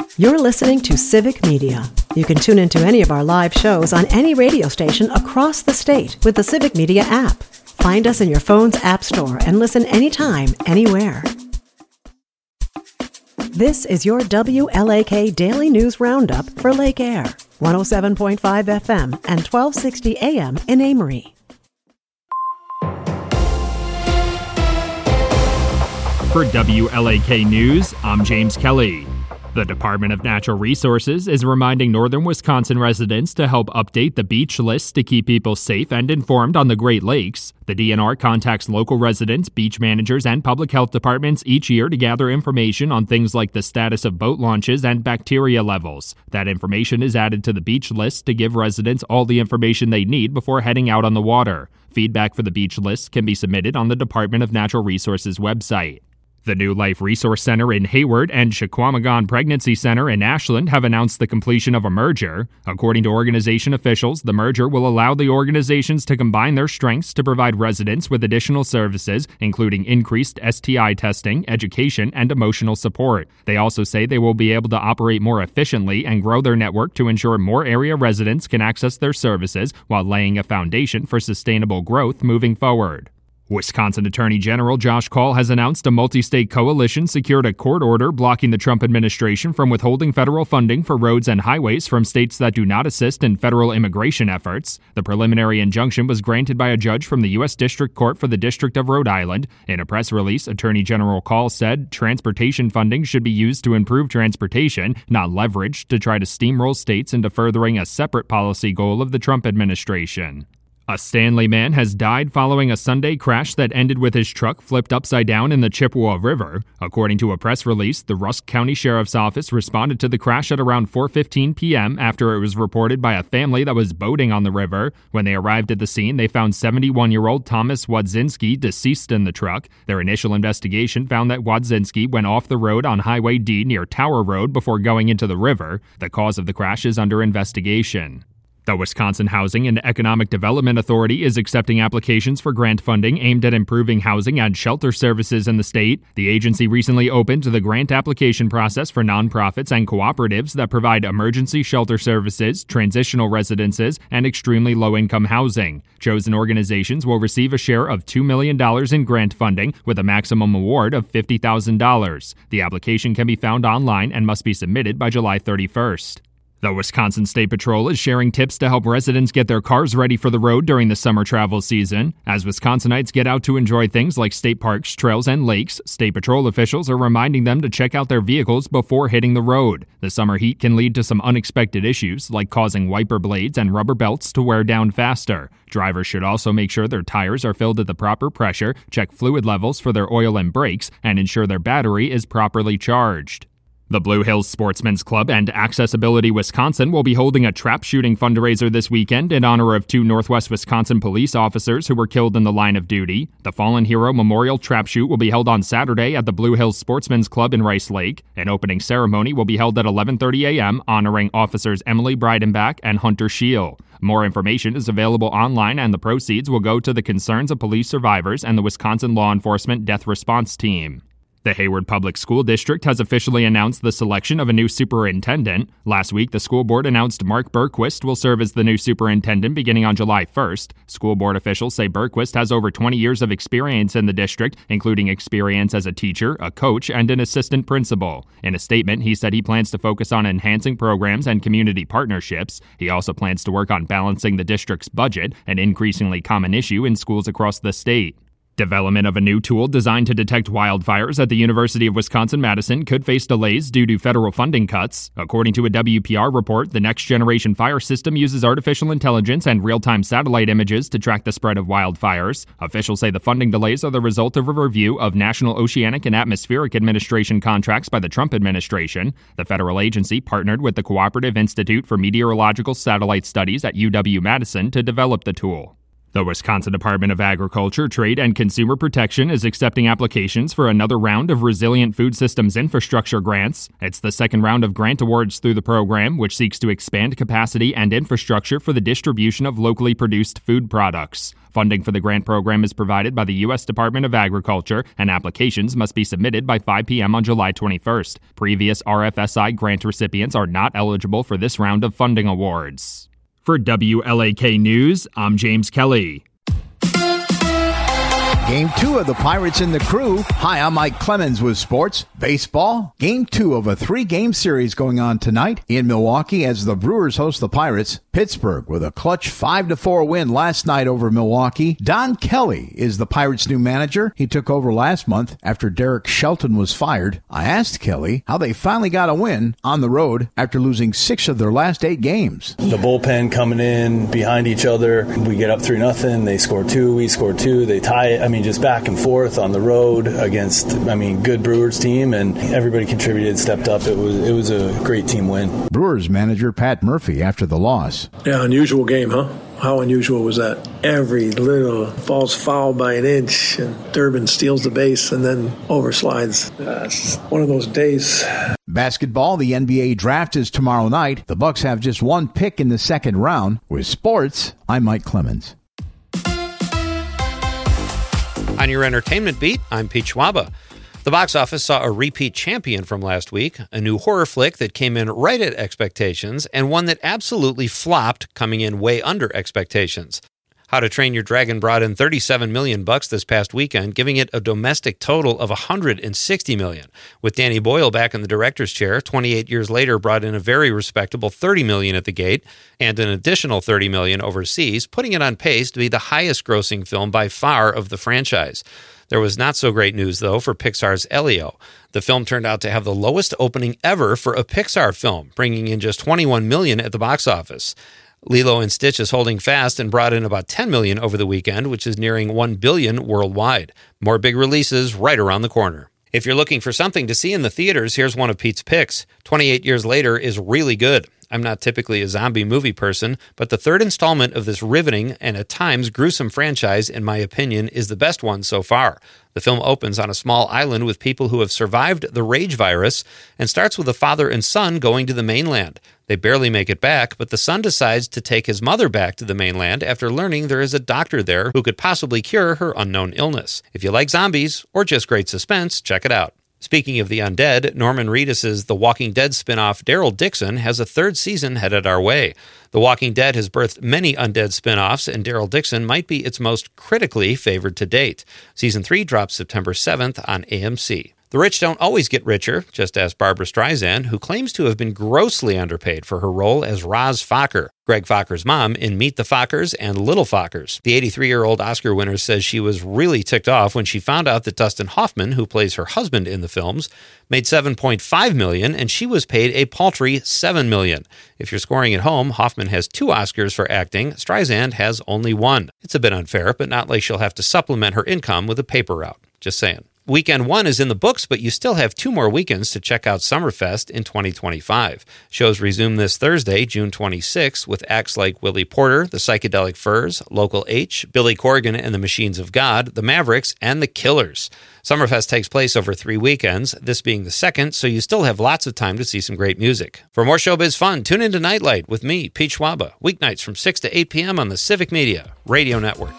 You're listening to Civic Media. You can tune into any of our live shows on any radio station across the state with the Civic Media app. Find us in your phone's app store and listen anytime, anywhere. This is your WLAK Daily News Roundup for Lake Air, 107.5 FM and 1260 AM in Amory. For WLAK News, I'm James Kelly. The Department of Natural Resources is reminding northern Wisconsin residents to help update the beach list to keep people safe and informed on the Great Lakes. The DNR contacts local residents, beach managers, and public health departments each year to gather information on things like the status of boat launches and bacteria levels. That information is added to the beach list to give residents all the information they need before heading out on the water. Feedback for the beach list can be submitted on the Department of Natural Resources website. The New Life Resource Center in Hayward and Chequamegon Pregnancy Center in Ashland have announced the completion of a merger. According to organization officials, the merger will allow the organizations to combine their strengths to provide residents with additional services, including increased STI testing, education, and emotional support. They also say they will be able to operate more efficiently and grow their network to ensure more area residents can access their services while laying a foundation for sustainable growth moving forward. Wisconsin Attorney General Josh Kaul has announced a multi-state coalition secured a court order blocking the Trump administration from withholding federal funding for roads and highways from states that do not assist in federal immigration efforts. The preliminary injunction was granted by a judge from the U.S. District Court for the District of Rhode Island. In a press release, Attorney General Kaul said transportation funding should be used to improve transportation, not leveraged to try to steamroll states into furthering a separate policy goal of the Trump administration. A Stanley man has died following a Sunday crash that ended with his truck flipped upside down in the Chippewa River. According to a press release, the Rusk County Sheriff's Office responded to the crash at around 4:15 p.m. after it was reported by a family that was boating on the river. When they arrived at the scene, they found 71-year-old Thomas Wadzinski deceased in the truck. Their initial investigation found that Wadzinski went off the road on Highway D near Tower Road before going into the river. The cause of the crash is under investigation. The Wisconsin Housing and Economic Development Authority is accepting applications for grant funding aimed at improving housing and shelter services in the state. The agency recently opened the grant application process for nonprofits and cooperatives that provide emergency shelter services, transitional residences, and extremely low-income housing. Chosen organizations will receive a share of $2 million in grant funding with a maximum award of $50,000. The application can be found online and must be submitted by July 31st. The Wisconsin State Patrol is sharing tips to help residents get their cars ready for the road during the summer travel season. As Wisconsinites get out to enjoy things like state parks, trails, and lakes, State Patrol officials are reminding them to check out their vehicles before hitting the road. The summer heat can lead to some unexpected issues, like causing wiper blades and rubber belts to wear down faster. Drivers should also make sure their tires are filled at the proper pressure, check fluid levels for their oil and brakes, and ensure their battery is properly charged. The Blue Hills Sportsman's Club and Accessibility Wisconsin will be holding a trap shooting fundraiser this weekend in honor of 2 Northwest Wisconsin police officers who were killed in the line of duty. The Fallen Hero Memorial Trap Shoot will be held on Saturday at the Blue Hills Sportsman's Club in Rice Lake. An opening ceremony will be held at 11:30 a.m. honoring officers Emily Breidenbach and Hunter Scheel. More information is available online, and the proceeds will go to the concerns of police survivors and the Wisconsin Law Enforcement Death Response Team. The Hayward Public School District has officially announced the selection of a new superintendent. Last week, the school board announced Mark Berquist will serve as the new superintendent beginning on July 1st. School board officials say Berquist has over 20 years of experience in the district, including experience as a teacher, a coach, and an assistant principal. In a statement, he said he plans to focus on enhancing programs and community partnerships. He also plans to work on balancing the district's budget, an increasingly common issue in schools across the state. Development of a new tool designed to detect wildfires at the University of Wisconsin-Madison could face delays due to federal funding cuts. According to a WPR report, the next-generation fire system uses artificial intelligence and real-time satellite images to track the spread of wildfires. Officials say the funding delays are the result of a review of National Oceanic and Atmospheric Administration contracts by the Trump administration. The federal agency partnered with the Cooperative Institute for Meteorological Satellite Studies at UW-Madison to develop the tool. The Wisconsin Department of Agriculture, Trade, and Consumer Protection is accepting applications for another round of Resilient Food Systems Infrastructure grants. It's the second round of grant awards through the program, which seeks to expand capacity and infrastructure for the distribution of locally produced food products. Funding for the grant program is provided by the U.S. Department of Agriculture, and applications must be submitted by 5 p.m. on July 21st. Previous RFSI grant recipients are not eligible for this round of funding awards. For WLAK News, I'm James Kelly. Game 2 of the Pirates and the Crew. Hi, I'm Mike Clemens with sports. Baseball. Game 2 of a 3-game series going on tonight in Milwaukee as the Brewers host the Pirates. Pittsburgh with a clutch 5-4 win last night over Milwaukee. Don Kelly is the Pirates' new manager. He took over last month after Derek Shelton was fired. I asked Kelly how they finally got a win on the road after losing 6 of their last 8 games. The bullpen coming in behind each other. We get up 3-0. They score 2. We score 2. They tie it. Just back and forth on the road against, good Brewers team, and everybody contributed, stepped up. It was a great team win. Brewers manager Pat Murphy after the loss. Yeah, unusual game, huh? How unusual was that? Every little falls foul by an inch, and Durbin steals the base and then overslides. It's one of those days. Basketball, the NBA draft is tomorrow night. The Bucks have just one pick in the second round. With sports, I'm Mike Clemens. On your entertainment beat, I'm Pete Schwaba. The box office saw a repeat champion from last week, a new horror flick that came in right at expectations, and one that absolutely flopped, coming in way under expectations. How to Train Your Dragon brought in $37 million this past weekend, giving it a domestic total of $160 million. With Danny Boyle back in the director's chair, 28 years later brought in a very respectable $30 million at the gate and an additional $30 million overseas, putting it on pace to be the highest-grossing film by far of the franchise. There was not so great news, though, for Pixar's Elio. The film turned out to have the lowest opening ever for a Pixar film, bringing in just $21 million at the box office. Lilo & Stitch is holding fast and brought in about $10 million over the weekend, which is nearing $1 billion worldwide. More big releases right around the corner. If you're looking for something to see in the theaters, here's one of Pete's picks. 28 Years Later is really good. I'm not typically a zombie movie person, but the third installment of this riveting and at times gruesome franchise, in my opinion, is the best one so far. The film opens on a small island with people who have survived the rage virus and starts with a father and son going to the mainland. They barely make it back, but the son decides to take his mother back to the mainland after learning there is a doctor there who could possibly cure her unknown illness. If you like zombies or just great suspense, check it out. Speaking of the undead, Norman Reedus' The Walking Dead spinoff Daryl Dixon has a third season headed our way. The Walking Dead has birthed many undead spinoffs, and Daryl Dixon might be its most critically favored to date. Season 3 drops September 7th on AMC. The rich don't always get richer, just ask Barbra Streisand, who claims to have been grossly underpaid for her role as Roz Fokker, Greg Fokker's mom in Meet the Fockers and Little Fockers. The 83-year-old Oscar winner says she was really ticked off when she found out that Dustin Hoffman, who plays her husband in the films, made $7.5 million, and she was paid a paltry $7 million. If you're scoring at home, Hoffman has 2 Oscars for acting. Streisand has only 1. It's a bit unfair, but not like she'll have to supplement her income with a paper route. Just saying. Weekend 1 is in the books, but you still have 2 more weekends to check out Summerfest in 2025. Shows resume this Thursday, June 26, with acts like Willie Porter, the Psychedelic Furs, Local H, Billy Corgan and the Machines of God, the Mavericks, and the Killers. Summerfest takes place over 3 weekends, this being the second, so you still have lots of time to see some great music. For more showbiz fun, tune into Nightlight with me, Pete Schwaba, weeknights from 6 to 8 p.m. on the Civic Media Radio Network.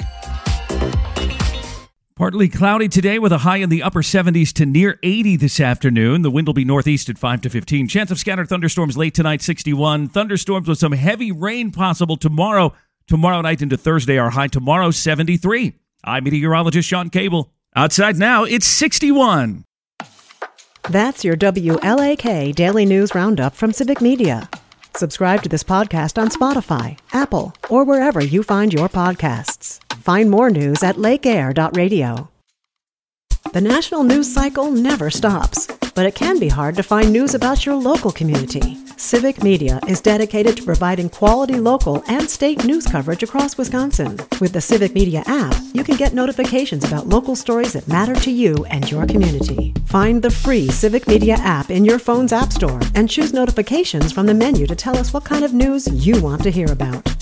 Partly cloudy today with a high in the upper 70s to near 80 this afternoon. The wind will be northeast at 5 to 15. Chance of scattered thunderstorms late tonight, 61. Thunderstorms with some heavy rain possible tomorrow. Tomorrow night into Thursday, our high tomorrow, 73. I'm meteorologist Sean Cable. Outside now, it's 61. That's your WLAK Daily News Roundup from Civic Media. Subscribe to this podcast on Spotify, Apple, or wherever you find your podcasts. Find more news at lakeair.radio. The national news cycle never stops, but it can be hard to find news about your local community. Civic Media is dedicated to providing quality local and state news coverage across Wisconsin. With the Civic Media app, you can get notifications about local stories that matter to you and your community. Find the free Civic Media app in your phone's app store and choose notifications from the menu to tell us what kind of news you want to hear about.